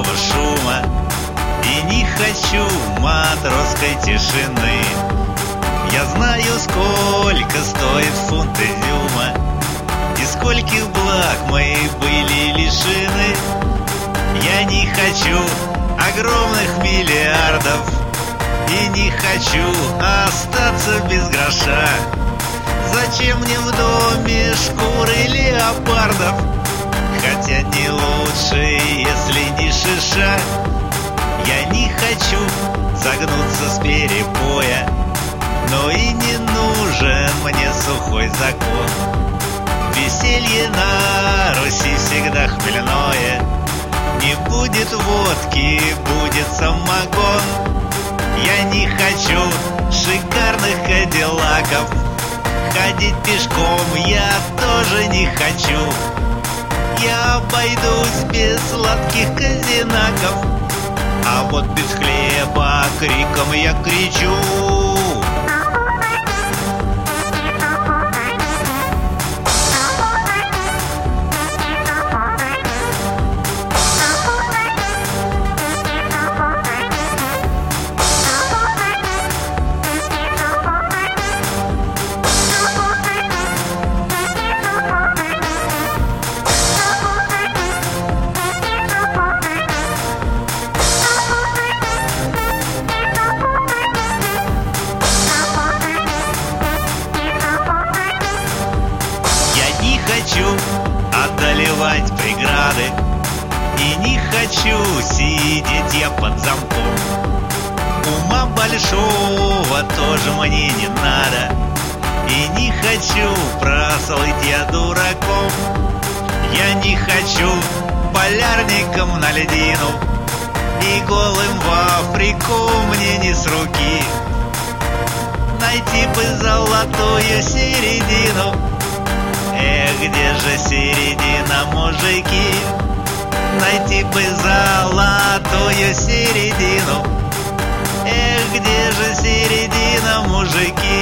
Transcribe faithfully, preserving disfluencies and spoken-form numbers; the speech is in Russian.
городского шума и не хочу матросской тишины. Я знаю, сколько стоит фунт изюма и скольких благ мы были лишены. Я не хочу огромных миллиардов и не хочу остаться без гроша. Зачем мне в доме шкуры леопардов? Хотя не лучше, если не шиша. Я не хочу загнуться с перепоя, но и не нужен мне сухой закон. Веселье на Руси всегда хмельное. Не будет водки, будет самогон. Я не хочу шикарных кадиллаков, ходить пешком я тоже не хочу. Я обойдусь без сладких казинаков, а вот без хлеба криком я кричу. Хочу одолевать преграды и не хочу сидеть я под замком. Ума большого тоже мне не надо и не хочу прослыть я дураком. Я не хочу полярником на льдину и голым в Африку мне не с руки. Найти бы золотую середину. Эх, где же середина, мужики? Найти бы золотую середину. Эх, где же середина, мужики?